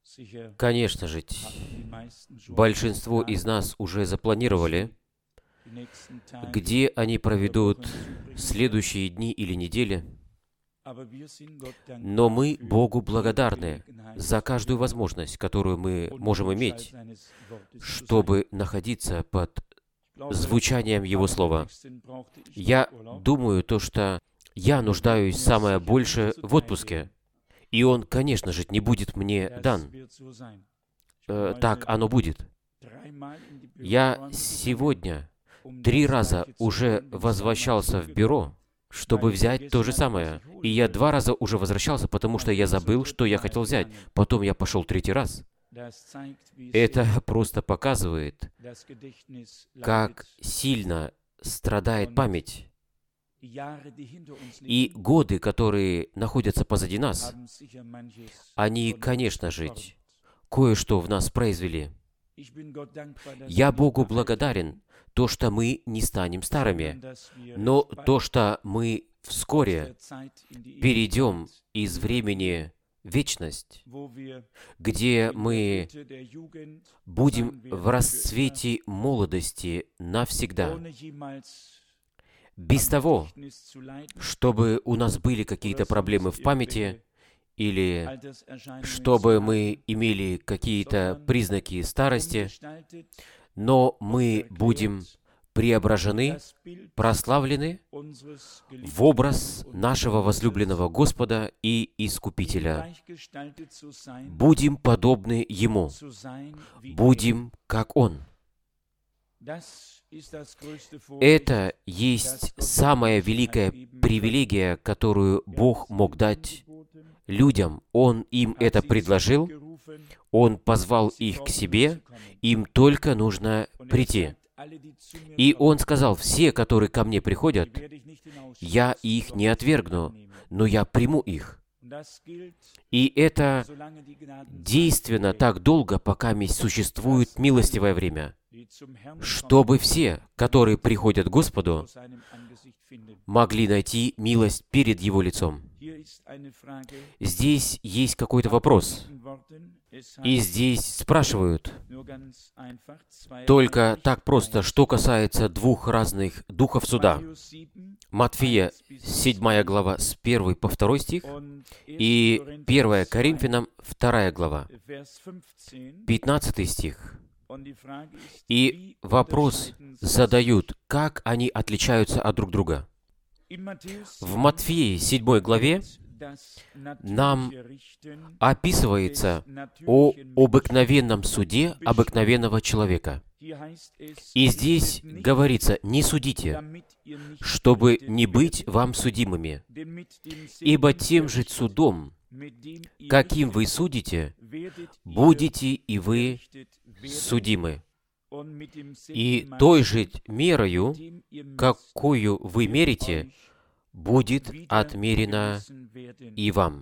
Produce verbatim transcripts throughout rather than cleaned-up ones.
Конечно же, большинство из нас уже запланировали, где они проведут следующие дни или недели, но мы Богу благодарны за каждую возможность, которую мы можем иметь, чтобы находиться под звучанием Его Слова. Я думаю, то, что я нуждаюсь самое больше в отпуске, и он, конечно же, не будет мне дан. Э, так оно будет. Я сегодня три раза уже возвращался в бюро, чтобы взять то же самое. И я два раза уже возвращался, потому что я забыл, что я хотел взять. Потом я пошел третий раз. Это просто показывает, как сильно страдает память. И годы, которые находятся позади нас, они, конечно же, кое-что в нас произвели. Я Богу благодарен, то, что мы не станем старыми, но то, что мы вскоре перейдем из времени в вечность, где мы будем в расцвете молодости навсегда, без того, чтобы у нас были какие-то проблемы в памяти, или чтобы мы имели какие-то признаки старости, но мы будем преображены, прославлены в образ нашего возлюбленного Господа и Искупителя. Будем подобны Ему, будем как Он. Это есть самая великая привилегия, которую Бог мог дать людям. Он им это предложил, Он позвал их к себе, им только нужно прийти. И Он сказал: все, которые ко мне приходят, я их не отвергну, но я приму их. И это действенно так долго, пока существует милостивое время, чтобы все, которые приходят к Господу, могли найти милость перед Его лицом. Здесь есть какой-то вопрос, и здесь спрашивают, только так просто, что касается двух разных духов суда. Матфея, седьмая глава, с первого по второй стих, и первое Коринфянам, вторая глава, пятнадцатый стих. И вопрос задают, как они отличаются от друг друга. В Матфея, седьмой главе, нам описывается о обыкновенном суде обыкновенного человека. И здесь говорится: «Не судите, чтобы не быть вам судимыми, ибо тем же судом, каким вы судите, будете и вы судимы. И той же мерою, какую вы мерите, будет отмерено и вам».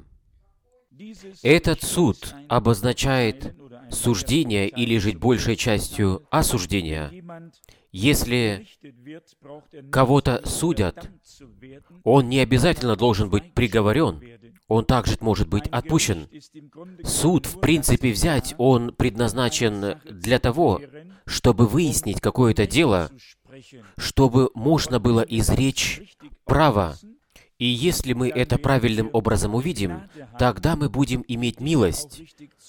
Этот суд обозначает суждение или же большей частью осуждение. Если кого-то судят, он не обязательно должен быть приговорен, он также может быть отпущен. Суд, в принципе, взять, он предназначен для того, чтобы выяснить какое-то дело, чтобы можно было изречь право. И если мы это правильным образом увидим, тогда мы будем иметь милость,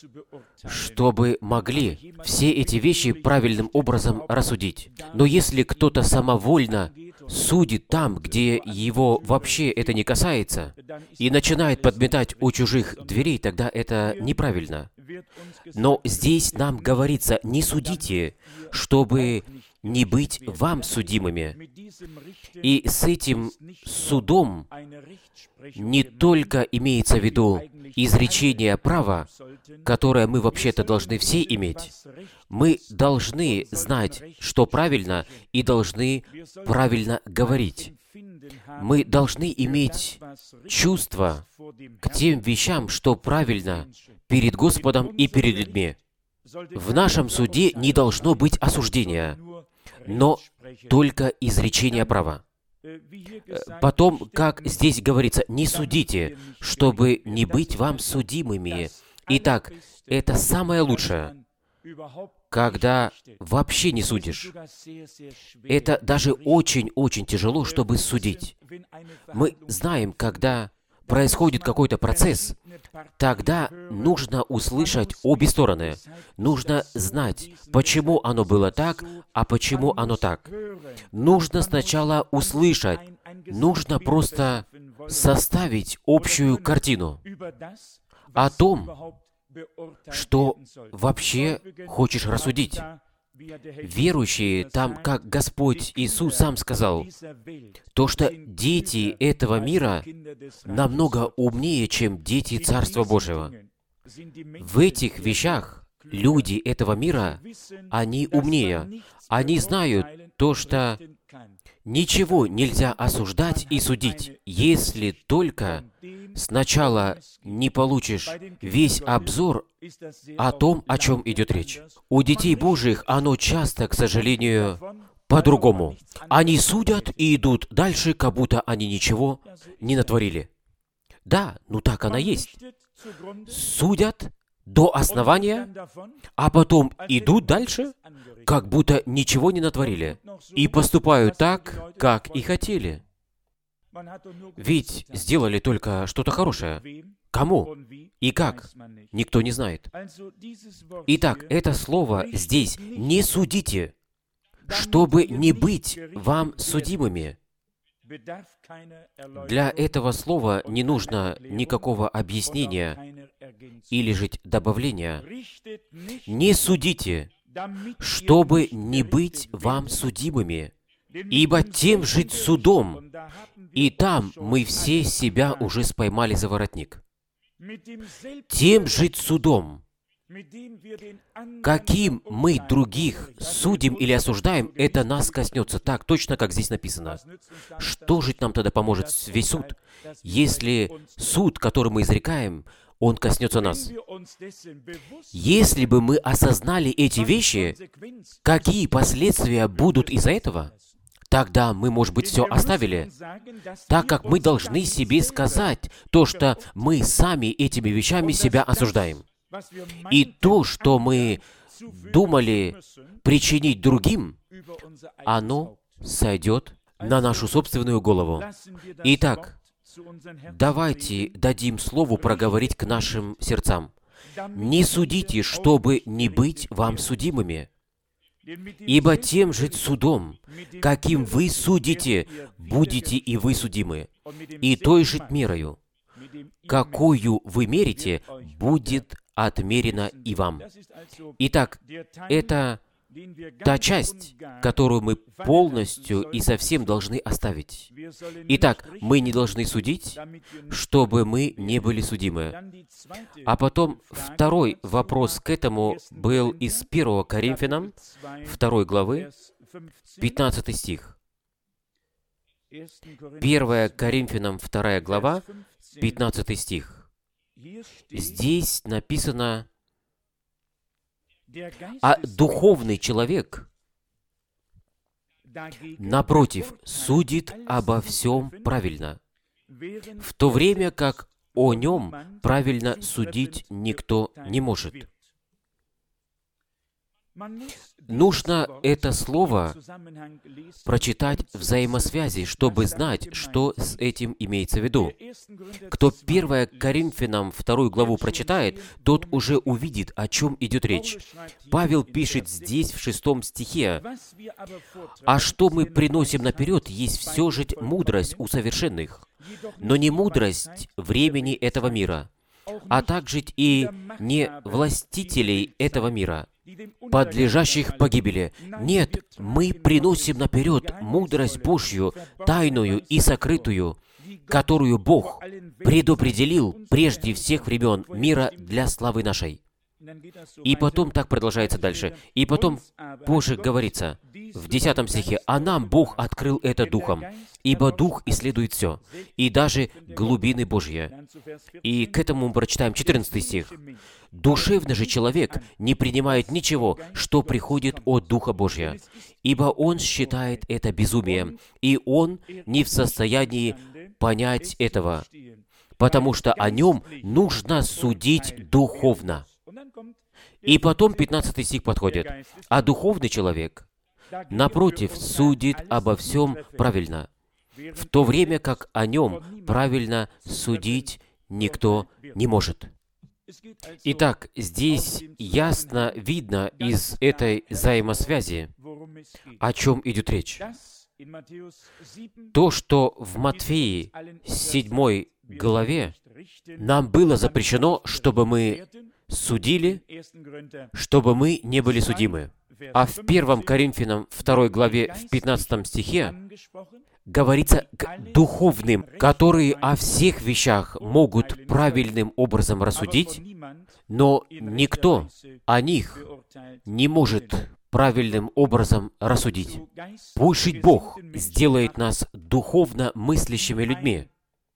чтобы могли все эти вещи правильным образом рассудить. Но если кто-то самовольно судит там, где его вообще это не касается, и начинает подметать у чужих дверей, тогда это неправильно. Но здесь нам говорится: не судите, чтобы не быть вам судимыми. И с этим судом не только имеется в виду изречение права, которое мы вообще-то должны все иметь. Мы должны знать, что правильно, и должны правильно говорить. Мы должны иметь чувство к тем вещам, что правильно перед Господом и перед людьми. В нашем суде не должно быть осуждения, но только изречение права. Потом, как здесь говорится, не судите, чтобы не быть вам судимыми, Итак, это самое лучшее, когда вообще не судишь. Это даже очень-очень тяжело, чтобы судить. Мы знаем, когда происходит какой-то процесс, тогда нужно услышать обе стороны. Нужно знать, почему оно было так, а почему оно так. Нужно сначала услышать, нужно просто составить общую картину о том, что вообще хочешь рассудить. Верующие, там, как Господь Иисус сам сказал, то, что дети этого мира намного умнее, чем дети Царства Божьего. В этих вещах люди этого мира, они умнее. Они знают то, что ничего нельзя осуждать и судить, если только сначала не получишь весь обзор о том, о чем идет речь. У детей Божьих оно часто, к сожалению, по-другому. Они судят и идут дальше, как будто они ничего не натворили. Да, ну так оно есть. Судят до основания, а потом идут дальше, как будто ничего не натворили, и поступают так, как и хотели. Ведь сделали только что-то хорошее. Кому и как, никто не знает. Итак, это слово здесь «не судите», чтобы не быть вам судимыми. Для этого слова не нужно никакого объяснения или же добавления. «Не судите, чтобы не быть вам судимыми, ибо тем жить судом». И там мы все себя уже споймали за воротник. Тем жить судом, каким мы других судим или осуждаем, это нас коснется так точно, как здесь написано. Что же нам тогда поможет весь суд, если суд, который мы изрекаем, он коснется нас? Если бы мы осознали эти вещи, какие последствия будут из-за этого, тогда мы, может быть, все оставили, так как мы должны себе сказать то, что мы сами этими вещами себя осуждаем. И то, что мы думали причинить другим, оно сойдет на нашу собственную голову. Итак, давайте дадим Слову проговорить к нашим сердцам. «Не судите, чтобы не быть вам судимыми, ибо тем же судом, каким вы судите, будете и вы судимы, и той же мерою, какую вы мерите, будет отмерено и вам». Итак, это та часть, которую мы полностью и совсем должны оставить. Итак, мы не должны судить, чтобы мы не были судимы. А потом второй вопрос к этому был из первого Коринфянам, второй главы, пятнадцатый стих. первое Коринфянам, вторая глава, пятнадцатый стих. Здесь написано: «А духовный человек, напротив, судит обо всем правильно, в то время как о нем правильно судить никто не может». Нужно это слово прочитать в взаимосвязи, чтобы знать, что с этим имеется в виду. Кто первое Коринфянам вторую главу прочитает, тот уже увидит, о чем идет речь. Павел пишет здесь, в шестом стихе: «А что мы приносим наперед, есть все же мудрость у совершенных, но не мудрость времени этого мира, а также и не властителей этого мира, подлежащих погибели. Нет, мы приносим наперед мудрость Божью, тайную и сокрытую, которую Бог предопределил прежде всех времен мира для славы нашей». И потом так продолжается дальше. И потом позже говорится в десятом стихе: «А нам Бог открыл это Духом, ибо Дух исследует все, и даже глубины Божьи». И к этому мы прочитаем четырнадцатый стих. «Душевный же человек не принимает ничего, что приходит от Духа Божия, ибо он считает это безумием, и он не в состоянии понять этого, потому что о нем нужно судить духовно. И потом пятнадцатый стих подходит. А духовный человек, напротив, судит обо всем правильно, в то время как о нем правильно судить никто не может. Итак, здесь ясно видно из этой взаимосвязи, о чем идет речь. То, что в Матфеи седьмой главе нам было запрещено, чтобы мы судили, чтобы мы не были судимы. А в первом Коринфянам второй главе в пятнадцатом стихе говорится к духовным, которые о всех вещах могут правильным образом рассудить, но никто о них не может правильным образом рассудить. Пусть жить Бог сделает нас духовно мыслящими людьми,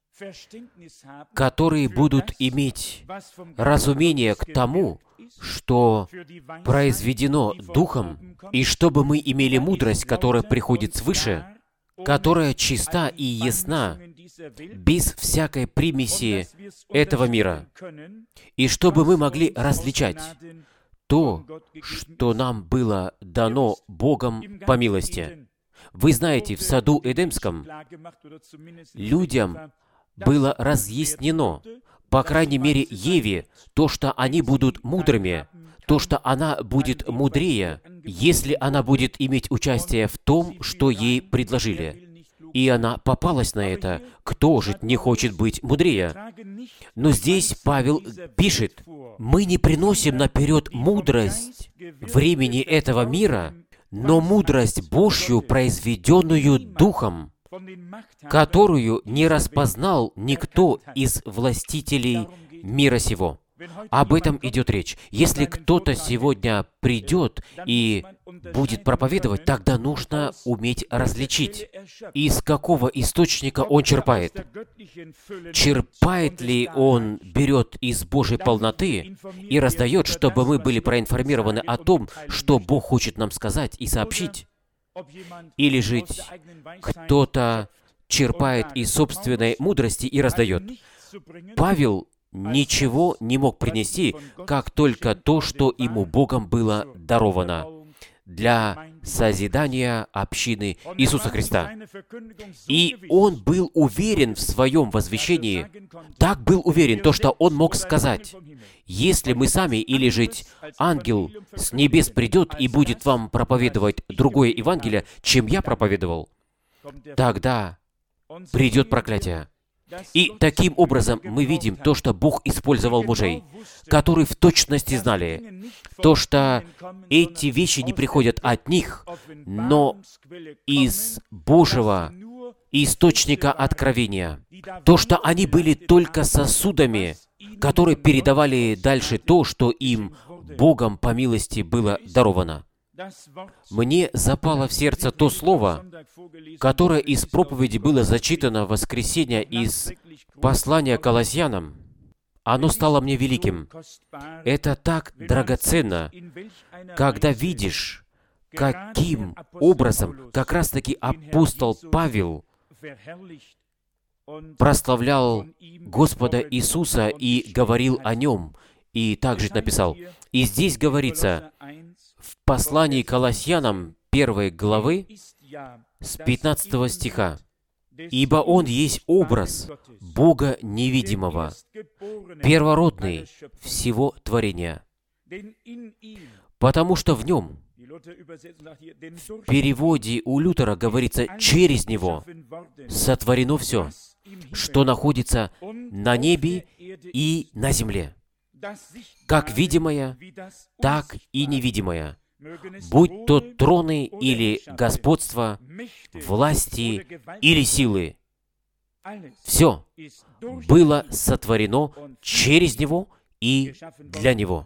которые будут иметь разумение к тому, что произведено Духом, и чтобы мы имели мудрость, которая приходит свыше, которая чиста и ясна, без всякой примеси этого мира, и чтобы мы могли различать то, что нам было дано Богом по милости. Вы знаете, в саду Эдемском людям было разъяснено, по крайней мере Еве, то, что они будут мудрыми, то, что она будет мудрее, если она будет иметь участие в том, что ей предложили. И она попалась на это. Кто же не хочет быть мудрее? Но здесь Павел пишет, мы не приносим наперед мудрость времени этого мира, но мудрость Божью, произведенную Духом, которую не распознал никто из властителей мира сего. Об этом идет речь. Если кто-то сегодня придет и будет проповедовать, тогда нужно уметь различить, из какого источника он черпает. Черпает ли он, берет из Божьей полноты и раздает, чтобы мы были проинформированы о том, что Бог хочет нам сказать и сообщить? Или же кто-то черпает из собственной мудрости и раздает? Павел ничего не мог принести, как только то, что ему Богом было даровано для созидания общины Иисуса Христа. И он был уверен в своем возвещении, так был уверен, то, что он мог сказать: «Если мы сами или же ангел с небес придет и будет вам проповедовать другое Евангелие, чем я проповедовал, тогда придет проклятие». И таким образом мы видим то, что Бог использовал мужей, которые в точности знали, то, что эти вещи не приходят от них, но из Божьего источника откровения. То, что они были только сосудами, которые передавали дальше то, что им Богом по милости было даровано. Мне запало в сердце то слово, которое из проповеди было зачитано в воскресенье из послания к Колоссянам. Оно стало мне великим. Это так драгоценно, когда видишь, каким образом как раз-таки апостол Павел прославлял Господа Иисуса и говорил о Нем, и также написал. И здесь говорится, в послании к Колоссянам первой главы с пятнадцатого стиха, «Ибо Он есть образ Бога невидимого, первородный всего творения, потому что в Нем». В переводе у Лютера говорится «через Него сотворено все, что находится на небе и на земле, как видимое, так и невидимое, будь то троны или господство, власти или силы. Все было сотворено через Него и для Него».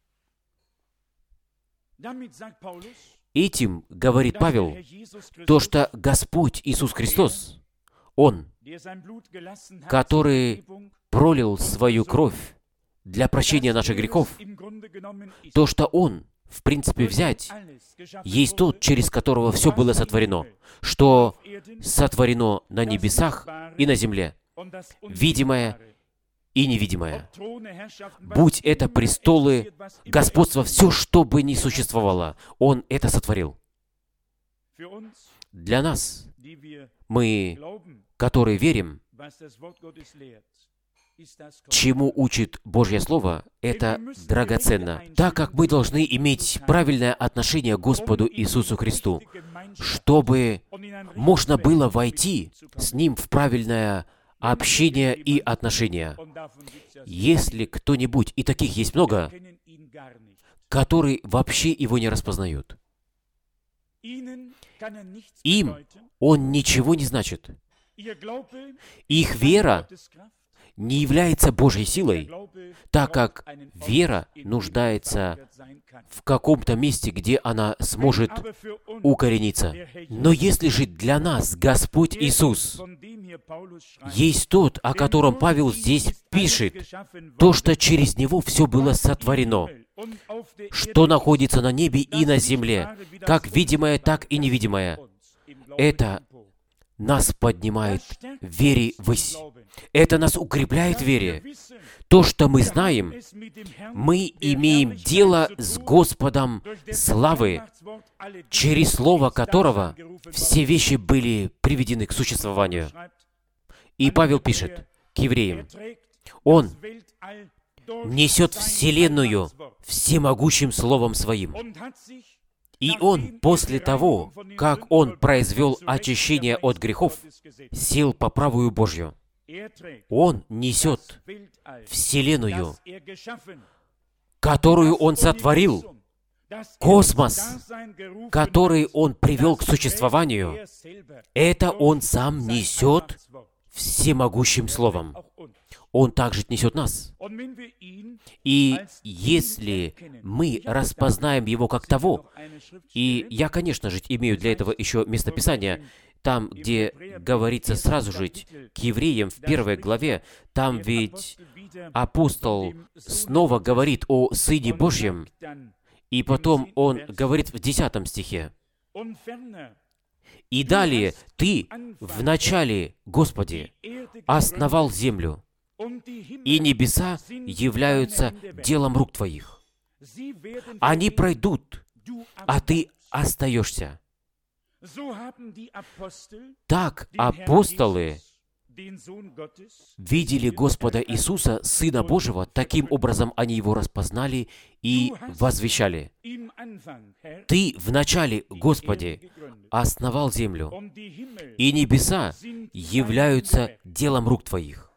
Этим, говорит Павел, то, что Господь Иисус Христос, Он, который пролил свою кровь для прощения наших грехов, то, что Он, в принципе, взять, есть тот, через которого все было сотворено, что сотворено на небесах и на земле, видимое и невидимое. Будь это престолы, господство, все, что бы ни существовало, Он это сотворил. Для нас, мы, которые верим, чему учит Божье Слово, это драгоценно, так как мы должны иметь правильное отношение к Господу Иисусу Христу, чтобы можно было войти с Ним в правильное общение и отношения. Если кто-нибудь, и таких есть много, которые вообще Его не распознают, им Он ничего не значит. Их вера не является Божьей силой, так как вера нуждается в каком-то месте, где она сможет укорениться. Но если же для нас Господь Иисус есть тот, о котором Павел здесь пишет, то, что через Него все было сотворено, что находится на небе и на земле, как видимое, так и невидимое, это нас поднимает в вере ввысь. Это нас укрепляет в вере. То, что мы знаем, мы имеем дело с Господом славы, через слово которого все вещи были приведены к существованию. И Павел пишет к евреям, Он несет вселенную всемогущим словом Своим. И Он, после того, как Он произвел очищение от грехов, сел по правую Божью. Он несет вселенную, которую Он сотворил, космос, который Он привел к существованию. Это Он Сам несет всемогущим словом. Он также несет нас. И если мы распознаем Его как того, и я, конечно же, имею для этого еще местописание, там, где говорится сразу же к евреям в первой главе, там ведь апостол снова говорит о Сыне Божьем, и потом он говорит в десятом стихе. «И далее, Ты вначале, Господи, основал землю, и небеса являются делом рук Твоих. Они пройдут, а Ты остаешься». Так апостолы видели Господа Иисуса, Сына Божьего, таким образом они Его распознали и возвещали. «Ты вначале, Господи, основал землю, и небеса являются делом рук Твоих».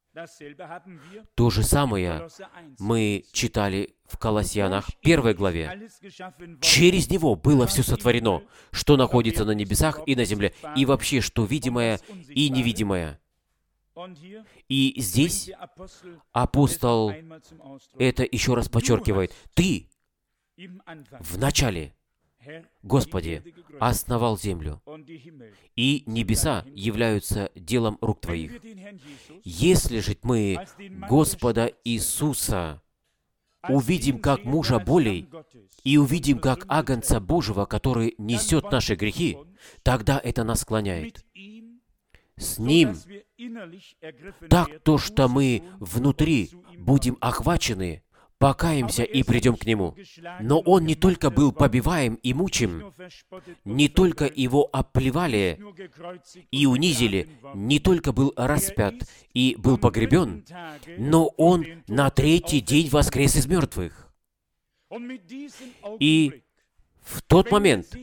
То же самое мы читали в Колоссянах первой главе. Через Него было все сотворено, что находится на небесах и на земле, и вообще, что видимое и невидимое. И здесь апостол это еще раз подчеркивает. «Ты в начале, Господи, основал землю, и небеса являются делом рук Твоих». Если же мы Господа Иисуса увидим как мужа болей и увидим как агнца Божьего, который несет наши грехи, тогда это нас склоняет. С Ним, так то, что мы внутри будем охвачены, покаемся и придем к Нему. Но Он не только был побиваем и мучим, не только Его оплевали и унизили, не только был распят и был погребен, но Он на третий день воскрес из мертвых. И в тот момент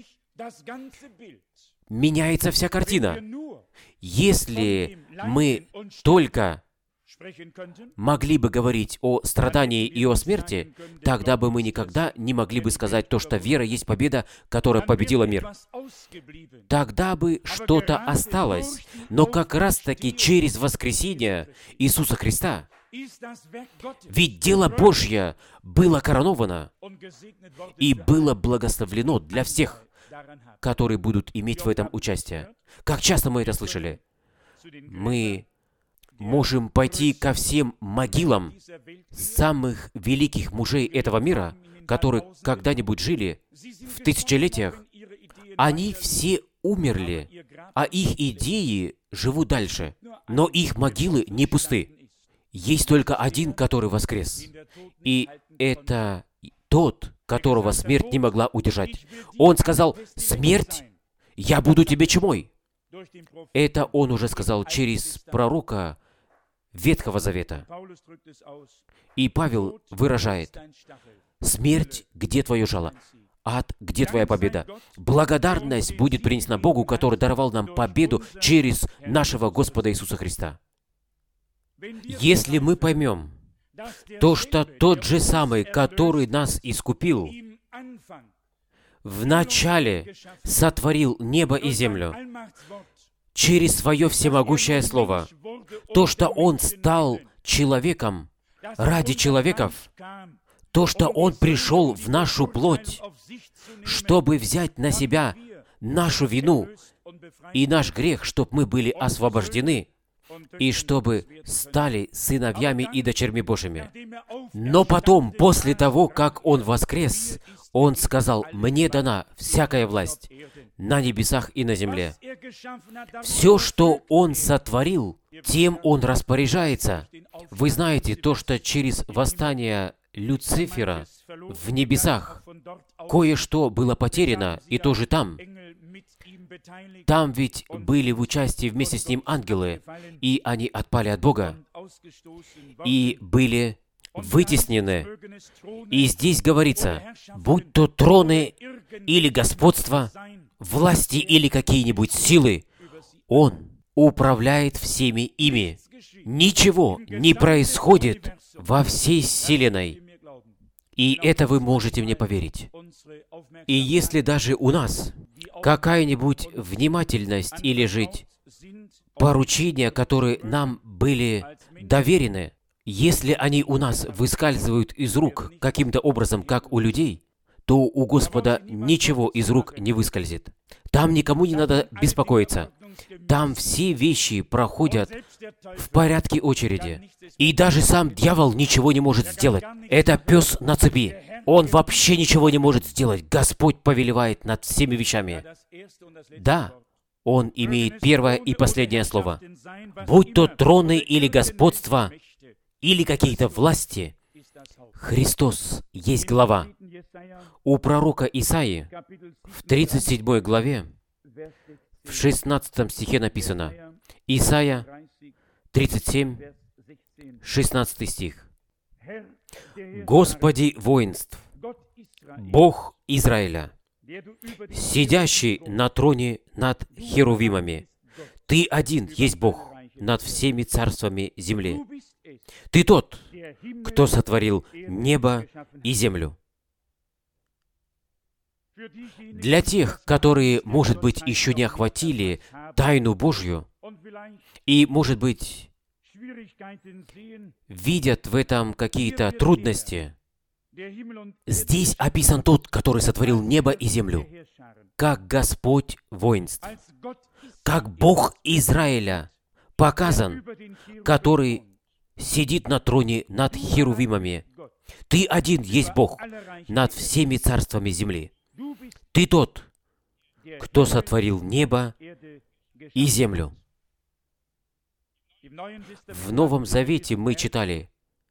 меняется вся картина. Если мы только могли бы говорить о страдании и о смерти, тогда бы мы никогда не могли бы сказать то, что вера есть победа, которая победила мир. Тогда бы что-то осталось. Но как раз-таки через воскресение Иисуса Христа, ведь дело Божье было короновано и было благословлено для всех, которые будут иметь в этом участие. Как часто мы это слышали? Мы можем пойти ко всем могилам самых великих мужей этого мира, которые когда-нибудь жили в тысячелетиях. Они все умерли, а их идеи живут дальше, но их могилы не пусты. есть только один, который воскрес. И это тот, которого смерть не могла удержать. Он сказал: «Смерть, я буду тебе чумой». Это он уже сказал через пророка Ветхого Завета. И Павел выражает: «Смерть, где твое жало? Ад, где твоя победа?» Благодарность будет принесена Богу, который даровал нам победу через нашего Господа Иисуса Христа. Если мы поймем то, что тот же самый, который нас искупил, вначале сотворил небо и землю через Свое всемогущее Слово, то, что Он стал человеком ради человеков, то, что Он пришел в нашу плоть, чтобы взять на себя нашу вину и наш грех, чтобы мы были освобождены, и чтобы стали сыновьями и дочерьми Божьими. Но потом, после того, как Он воскрес, Он сказал: «Мне дана всякая власть на небесах и на земле». Все, что Он сотворил, тем Он распоряжается. Вы знаете то, что через восстание Люцифера в небесах кое-что было потеряно, и тоже там. Там ведь были в участии вместе с ним ангелы, и они отпали от Бога, и были вытеснены. И здесь говорится: будь то троны или господства, власти или какие-нибудь силы, Он управляет всеми ими. Ничего не происходит во всей вселенной. И это вы можете мне поверить. И если даже у нас какая-нибудь внимательность или жить поручения, которые нам были доверены, если они у нас выскальзывают из рук каким-то образом, как у людей, то у Господа ничего из рук не выскользит. Там никому не надо беспокоиться. Там все вещи проходят в порядке очереди. И даже сам дьявол ничего не может сделать. Это пес на цепи. Он вообще ничего не может сделать. Господь повелевает над всеми вещами. Да, Он имеет первое и последнее слово. Будь то троны или господства, или какие-то власти, Христос есть глава. У пророка Исаии в тридцать седьмой главе, в шестнадцатом стихе написано, Исайя тридцать семь, шестнадцатый стих. «Господи воинств, Бог Израиля, сидящий на троне над херувимами, Ты один есть Бог над всеми царствами земли. Ты тот, кто сотворил небо и землю». Для тех, которые, может быть, еще не охватили тайну Божью и, может быть, видят в этом какие-то трудности, здесь описан тот, который сотворил небо и землю, как Господь воинств, как Бог Израиля показан, который сидит на троне над херувимами. Ты один есть Бог над всеми царствами земли. Ты тот, кто сотворил небо и землю. В Новом Завете мы читали: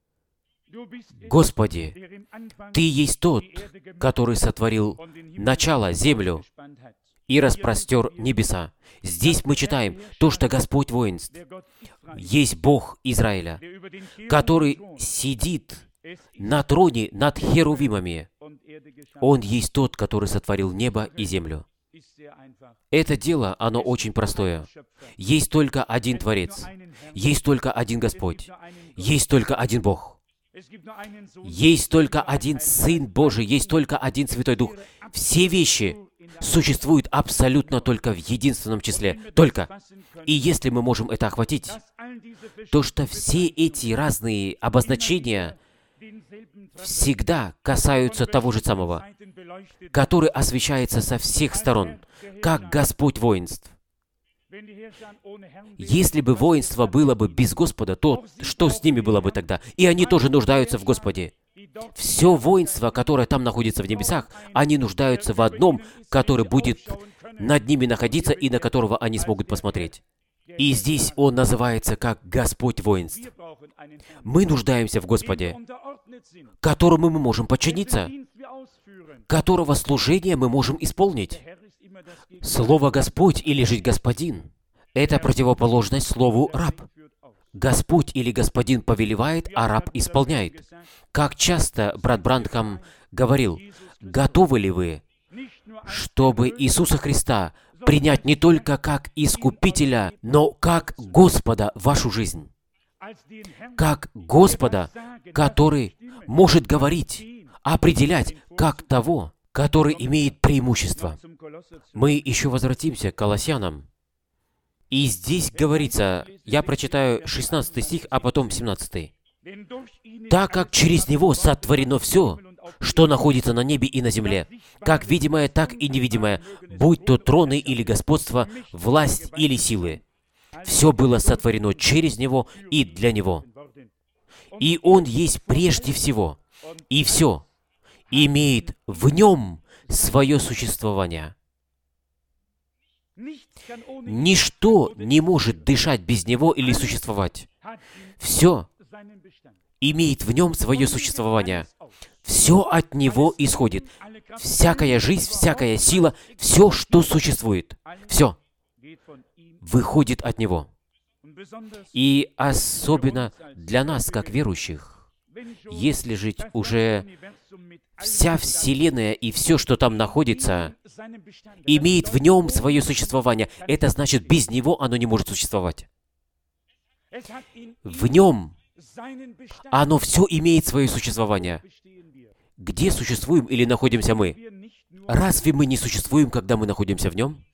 «Господи, Ты есть тот, который сотворил начало, землю, и распростер небеса». Здесь мы читаем то, что Господь воинств есть Бог Израиля, который сидит на троне над херувимами. Он есть тот, который сотворил небо и землю. Это дело, оно очень простое. Есть только один Творец. Есть только один Господь. Есть только один Бог. Есть только один Сын Божий. Есть только один Святой Дух. Все вещи существуют абсолютно только в единственном числе. Только. И если мы можем это охватить, то что все эти разные обозначения всегда касаются того же самого, который освещается со всех сторон, как Господь воинств. Если бы воинство было бы без Господа, то что с ними было бы тогда? И они тоже нуждаются в Господе. Все воинство, которое там находится в небесах, они нуждаются в одном, который будет над ними находиться и на которого они смогут посмотреть. И здесь Он называется как Господь воинств. Мы нуждаемся в Господе, которому мы можем подчиниться, которого служение мы можем исполнить. Слово «Господь» или жить «Господин» — это противоположность слову «раб». Господь или Господин повелевает, а раб исполняет. Как часто брат Бранхам говорил, готовы ли вы, чтобы Иисуса Христа принять не только как Искупителя, но как Господа в вашу жизнь? Как Господа, который может говорить, определять, как того, который имеет преимущество. Мы еще возвратимся к Колоссянам. И здесь говорится, я прочитаю шестнадцатый стих, а потом семнадцатый. «Так как через Него сотворено все, что находится на небе и на земле, как видимое, так и невидимое, будь то троны или господство, власть или силы. Все было сотворено через Него и для Него. И Он есть прежде всего, и все имеет в Нем свое существование. Ничто не может дышать без Него или существовать. Все имеет в Нем свое существование. Все от Него исходит. Всякая жизнь, всякая сила, все, что существует, все выходит от Него. И особенно для нас, как верующих, если жить уже вся Вселенная и все, что там находится, имеет в Нем свое существование, это значит, без Него оно не может существовать. В Нем оно все имеет свое существование. Где существуем или находимся мы? Разве мы не существуем, когда мы находимся в Нем?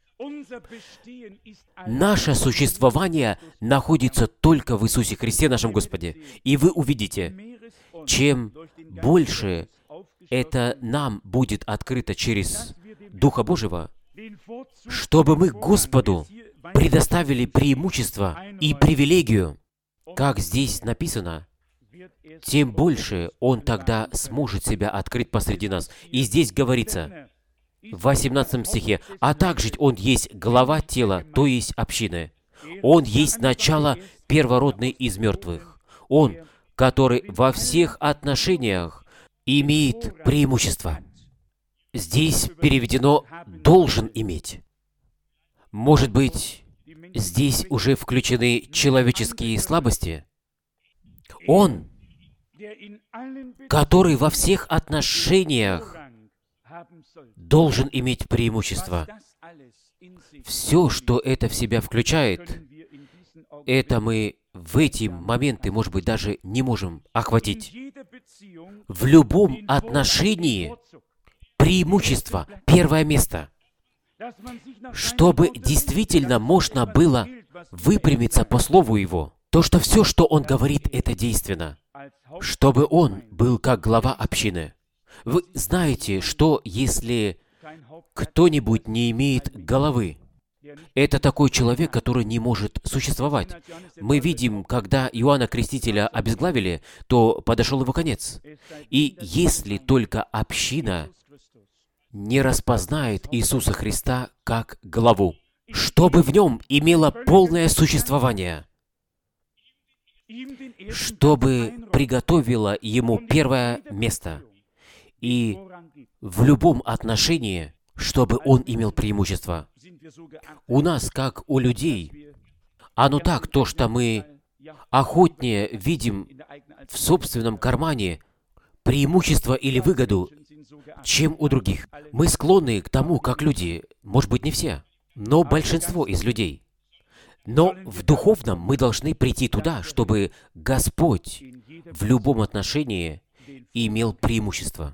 Наше существование находится только в Иисусе Христе, нашем Господе. И вы увидите, чем больше это нам будет открыто через Духа Божьего, чтобы мы Господу предоставили преимущество и привилегию, как здесь написано, тем больше Он тогда сможет себя открыть посреди нас. И здесь говорится, в восемнадцатом стихе, «А также Он есть глава тела, то есть общины. Он есть начало первородный из мертвых. Он, который во всех отношениях имеет преимущество». Здесь переведено «должен иметь». Может быть, здесь уже включены человеческие слабости? Он, который во всех отношениях должен иметь преимущество. Все, что это в себя включает, это мы в эти моменты, может быть, даже не можем охватить. В любом отношении преимущество, первое место. Чтобы действительно можно было выпрямиться по слову Его. То, что все, что Он говорит, это действенно. Чтобы Он был как глава общины. Вы знаете, что если кто-нибудь не имеет головы, это такой человек, который не может существовать. Мы видим, когда Иоанна Крестителя обезглавили, то подошел его конец. И если только община не распознает Иисуса Христа как главу, чтобы в Нем имело полное существование, чтобы приготовила Ему первое место, и в любом отношении, чтобы Он имел преимущество. У нас, как у людей, оно так, то, что мы охотнее видим в собственном кармане преимущество или выгоду, чем у других. Мы склонны к тому, как люди, может быть, не все, но большинство из людей. Но в духовном мы должны прийти туда, чтобы Господь в любом отношении имел преимущество.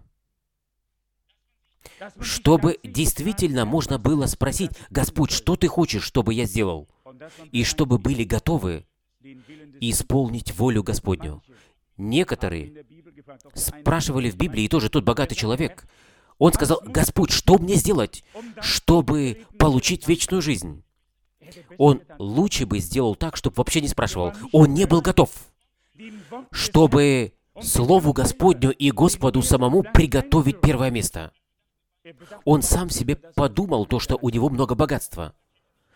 Чтобы действительно можно было спросить: «Господь, что Ты хочешь, чтобы я сделал?» И чтобы были готовы исполнить волю Господню. Некоторые спрашивали в Библии, и тоже тот богатый человек, он сказал: «Господь, что мне сделать, чтобы получить вечную жизнь?» Он лучше бы сделал так, чтобы вообще не спрашивал. Он не был готов, чтобы Слову Господню и Господу самому приготовить первое место. Он сам себе подумал то, что у него много богатства.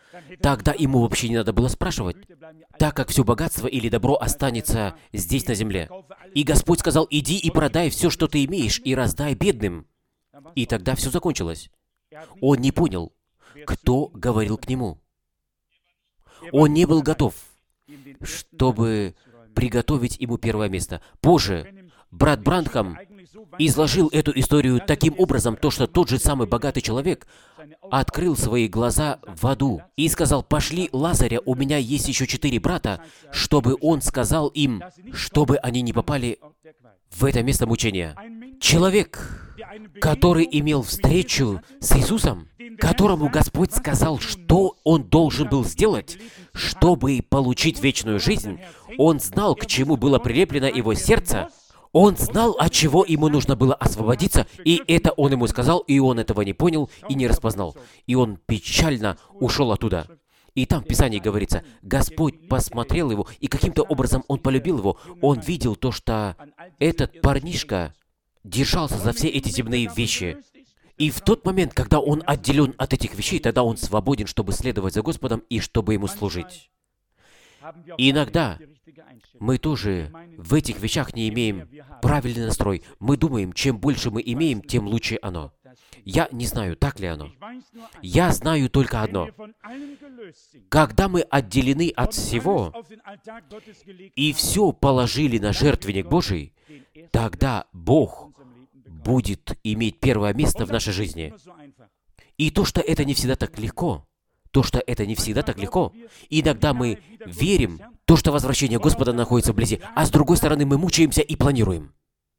тогда ему вообще не надо было спрашивать, так как все богатство или добро останется здесь на земле. И Господь сказал: иди и продай все, что ты имеешь, и раздай бедным. И тогда все закончилось. Он не понял, кто говорил к нему. Он не был готов, чтобы приготовить ему первое место. Позже брат Бранхам изложил эту историю таким образом, то, что тот же самый богатый человек открыл свои глаза в аду и сказал: пошли Лазаря, у меня есть еще четыре брата, чтобы он сказал им, чтобы они не попали в это место мучения. Человек, который имел встречу с Иисусом, которому Господь сказал, что он должен был сделать, чтобы получить вечную жизнь, он знал, к чему было прилеплено его сердце, он знал, от чего ему нужно было освободиться, и это он ему сказал, и он этого не понял и не распознал. И он печально ушел оттуда. И там в Писании говорится, Господь посмотрел его, и каким-то образом он полюбил его. Он видел то, что этот парнишка держался за все эти земные вещи. И в тот момент, когда он отделен от этих вещей, тогда он свободен, чтобы следовать за Господом и чтобы Ему служить. И иногда мы тоже в этих вещах не имеем правильный настрой. Мы думаем, чем больше мы имеем, тем лучше оно. Я не знаю, так ли оно. Я знаю только одно. Когда мы отделены от всего и все положили на жертвенник Божий, тогда Бог будет иметь первое место в нашей жизни. И то, что это не всегда так легко, то, что это не всегда так легко, иногда мы верим, то, что возвращение Господа находится вблизи, а с другой стороны мы мучаемся и планируем.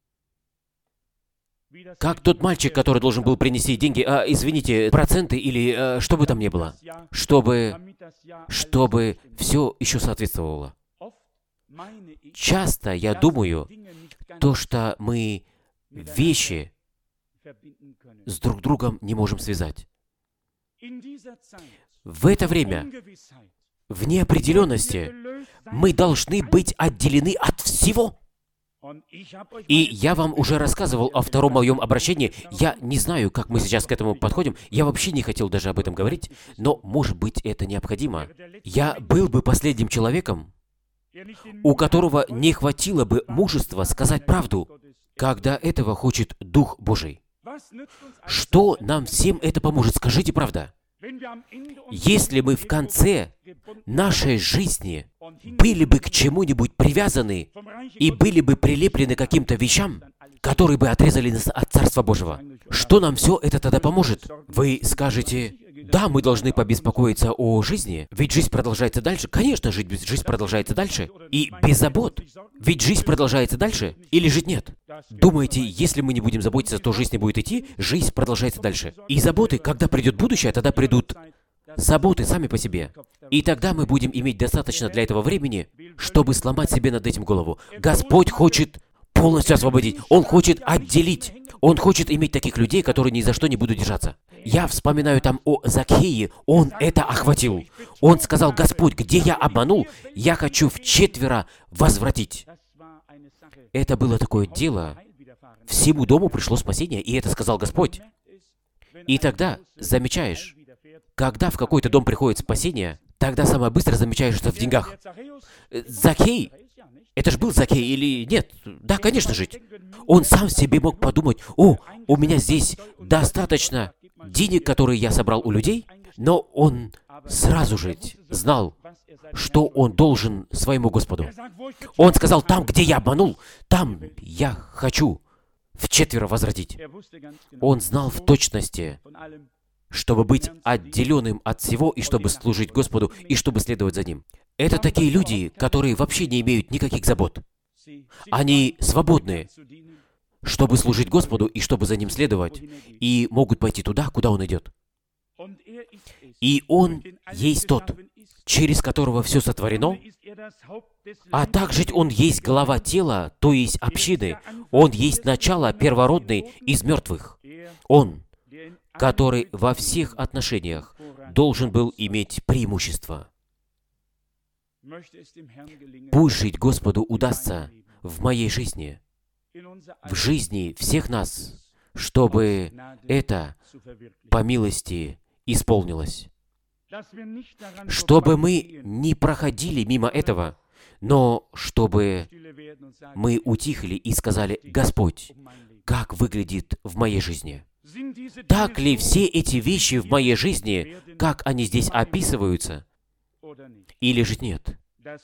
Как тот мальчик, который должен был принести деньги, а, извините, проценты или а, что бы там ни было, чтобы, чтобы все еще соответствовало. Часто я думаю, то, что мы вещи с друг другом не можем связать. В это время, в неопределенности, мы должны быть отделены от всего. И я вам уже рассказывал о втором моем обращении. Я не знаю, как мы сейчас к этому подходим. Я вообще не хотел даже об этом говорить, но, может быть, это необходимо. Я был бы последним человеком, у которого не хватило бы мужества сказать правду, когда этого хочет Дух Божий. Что нам всем это поможет? Скажите правда. Если мы в конце нашей жизни были бы к чему-нибудь привязаны и были бы прилеплены к каким-то вещам, которые бы отрезали нас от Царства Божьего, что нам все это тогда поможет? Вы скажете: да, мы должны побеспокоиться о жизни, ведь жизнь продолжается дальше. Конечно, жить, жизнь продолжается дальше. И без забот. Ведь жизнь продолжается дальше. Или жить нет? Думаете, если мы не будем заботиться, то жизнь не будет идти? Жизнь продолжается дальше. И заботы, когда придет будущее, тогда придут заботы сами по себе. И тогда мы будем иметь достаточно для этого времени, чтобы сломать себе над этим голову. Господь хочет полностью освободить. Он хочет отделить. Он хочет иметь таких людей, которые ни за что не будут держаться. Я вспоминаю там о Закхее. Он это охватил. Он сказал: Господь, где я обманул, я хочу вчетверо возвратить. Это было такое дело. Всему дому пришло спасение, и это сказал Господь. И тогда замечаешь, когда в какой-то дом приходит спасение, тогда самое быстро замечаешь, что в деньгах. Закхей, это же был Закхей или нет? Да, конечно же. Он сам себе мог подумать: о, у меня здесь достаточно денег, которые я собрал у людей, но он сразу же знал, что он должен своему Господу. Он сказал: там, где я обманул, там я хочу вчетверо возвратить. Он знал в точности, чтобы быть отделенным от всего, и чтобы служить Господу, и чтобы следовать за Ним. Это такие люди, которые вообще не имеют никаких забот. Они свободны, чтобы служить Господу, и чтобы за Ним следовать, и могут пойти туда, куда Он идет. И Он есть тот, через которого все сотворено, а также Он есть глава тела, то есть общины. Он есть начало первородный из мертвых. Он, который во всех отношениях должен был иметь преимущество. Пусть жить Господу удастся в моей жизни, в жизни всех нас, чтобы это по милости исполнилось. чтобы мы не проходили мимо этого, но чтобы мы утихли и сказали: «Господь, как выглядит в моей жизни? Так ли все эти вещи в моей жизни, как они здесь описываются, или же нет?»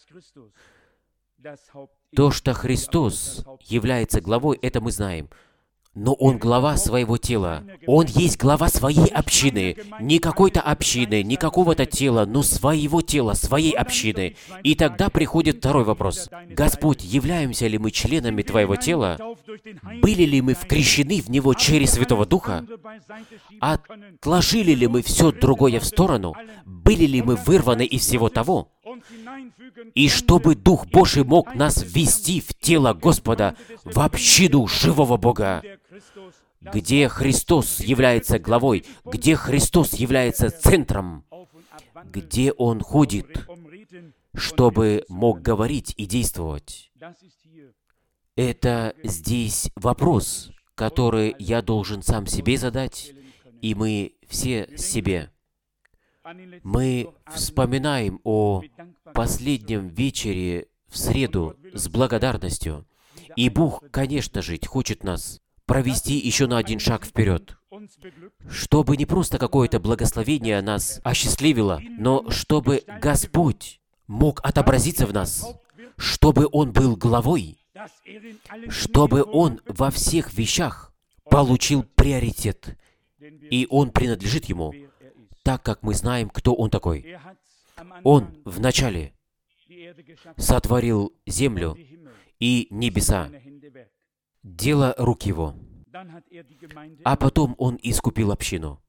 То, что Христос является главой, это мы знаем. Но Он глава своего тела. Он есть глава своей общины. Не какой-то общины, не какого-то тела, но своего тела, своей общины. И тогда приходит второй вопрос. Господь, являемся ли мы членами Твоего тела? Были ли мы вкрещены в Него через Святого Духа? Отложили ли мы все другое в сторону? Были ли мы вырваны из всего того? И чтобы Дух Божий мог нас ввести в тело Господа, в общину живого Бога, где Христос является главой, где Христос является центром, где Он ходит, чтобы мог говорить и действовать. Это здесь вопрос, который я должен сам себе задать, и мы все себе. Мы вспоминаем о последнем вечере в среду с благодарностью. И Бог, конечно же, хочет нас провести еще на один шаг вперед, чтобы не просто какое-то благословение нас осчастливило, но чтобы Господь мог отобразиться в нас, чтобы Он был главой, чтобы Он во всех вещах получил приоритет, и Он принадлежит Ему, так как мы знаем, кто Он такой. Он вначале сотворил землю и небеса, дело рук Его, а потом Он искупил общину,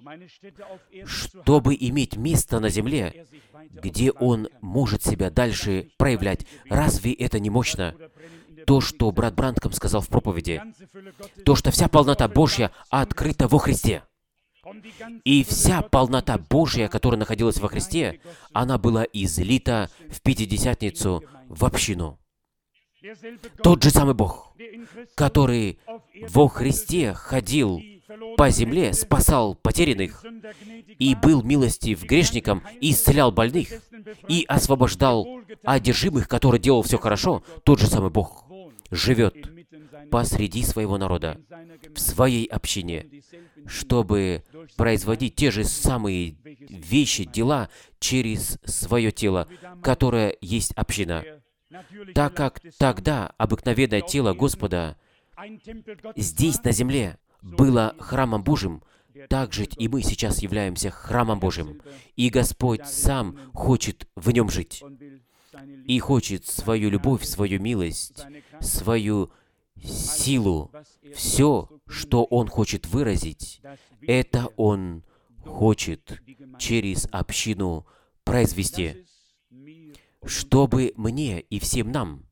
чтобы иметь место на земле, где Он может себя дальше проявлять. Разве это не мощно? То, что брат Бранкам сказал в проповеди, то, что вся полнота Божья открыта во Христе. И вся полнота Божья, которая находилась во Христе, она была излита в Пятидесятницу в общину. Тот же самый Бог, который во Христе ходил по земле, спасал потерянных, и был милостив грешникам, и исцелял больных, и освобождал одержимых, который делал все хорошо, тот же самый Бог живет посреди своего народа, в своей общине, чтобы производить те же самые вещи, дела через свое тело, которое есть община. Так как тогда обыкновенное тело Господа здесь, на земле, было храмом Божьим, так же и мы сейчас являемся храмом Божьим. И Господь Сам хочет в нем жить. И хочет свою любовь, свою милость, свою силу, все, что Он хочет выразить, это Он хочет через общину произвести, чтобы мне и всем нам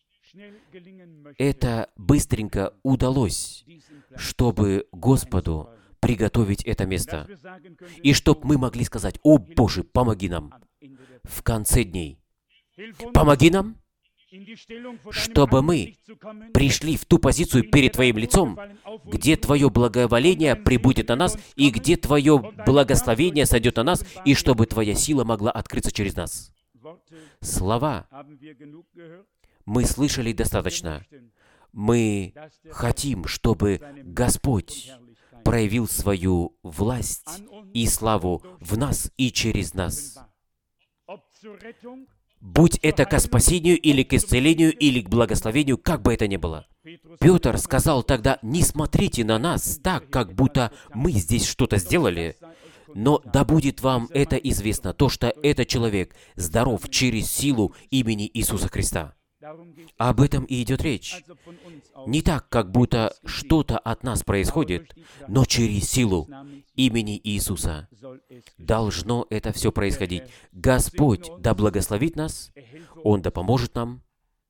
это быстренько удалось, чтобы Господу приготовить это место, и чтобы мы могли сказать: «О Боже, помоги нам в конце дней, помоги нам, чтобы мы пришли в ту позицию перед Твоим лицом, где Твое благоволение прибудет на нас, и где Твое благословение сойдет на нас, и чтобы Твоя сила могла открыться через нас». Слова мы слышали достаточно. Мы хотим, чтобы Господь проявил свою власть и славу в нас и через нас. Будь это к спасению, или к исцелению, или к благословению, как бы это ни было. Петр сказал тогда: «Не смотрите на нас так, как будто мы здесь что-то сделали, но да будет вам это известно, то, что этот человек здоров через силу имени Иисуса Христа». Об этом и идет речь. Не так, как будто что-то от нас происходит, но через силу имени Иисуса должно это все происходить. Господь да благословит нас, Он да поможет нам,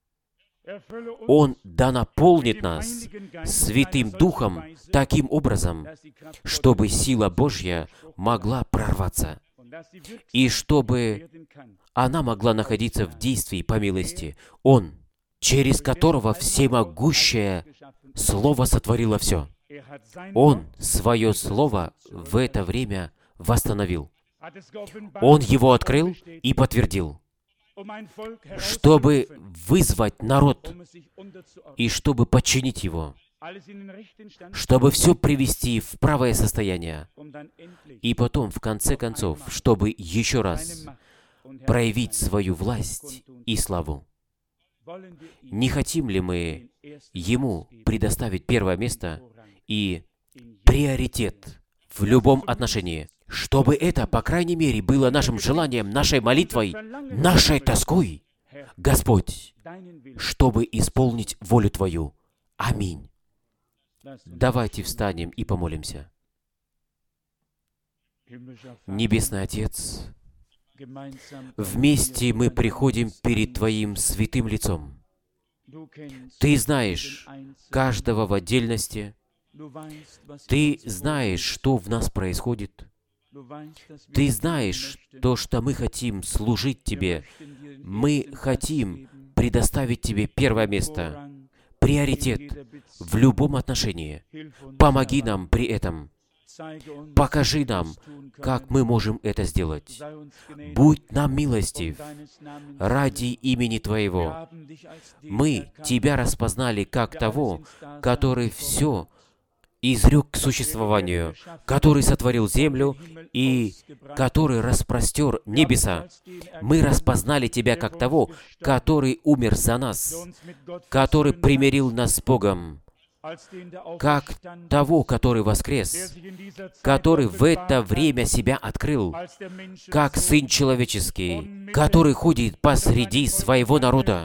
Он да наполнит нас Святым Духом таким образом, чтобы сила Божья могла прорваться, и чтобы она могла находиться в действии по милости. Он, через которого всемогущее Слово сотворило все. Он свое Слово в это время восстановил. Он его открыл и подтвердил, чтобы вызвать народ и чтобы подчинить его, чтобы все привести в правое состояние, и потом, в конце концов, чтобы еще раз проявить свою власть и славу. Не хотим ли мы Ему предоставить первое место и приоритет в любом отношении, чтобы это, по крайней мере, было нашим желанием, нашей молитвой, нашей тоской, Господь, чтобы исполнить волю Твою. Аминь. Давайте встанем и помолимся. Небесный Отец, вместе мы приходим перед Твоим святым лицом. Ты знаешь каждого в отдельности. Ты знаешь, что в нас происходит. Ты знаешь то, что мы хотим служить Тебе. Мы хотим предоставить Тебе первое место, приоритет в любом отношении. Помоги нам при этом. Покажи нам, как мы можем это сделать. Будь нам милостив ради имени Твоего. Мы Тебя распознали как того, который все изрек к существованию, который сотворил землю и который распростер небеса. Мы распознали Тебя как того, который умер за нас, который примирил нас с Богом, как того, который воскрес, который в это время себя открыл, как Сын Человеческий, который ходит посреди своего народа,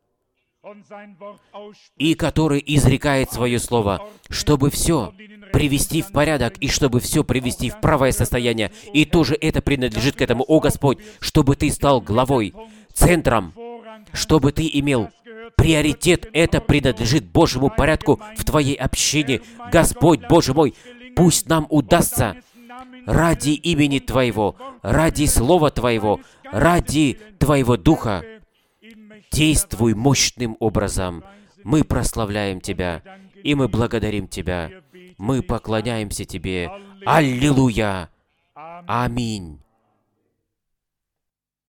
и который изрекает свое слово, чтобы все привести в порядок, и чтобы все привести в правое состояние. И тоже это принадлежит к этому, о Господь, чтобы Ты стал главой, центром, чтобы Ты имел приоритет. Это принадлежит Божьему порядку в Твоей общине. Господь, Боже мой, пусть нам удастся ради имени Твоего, ради Слова Твоего, ради Твоего Духа, действуй мощным образом. Мы прославляем Тебя, и мы благодарим Тебя. Мы поклоняемся Тебе. Аллилуйя! Аминь!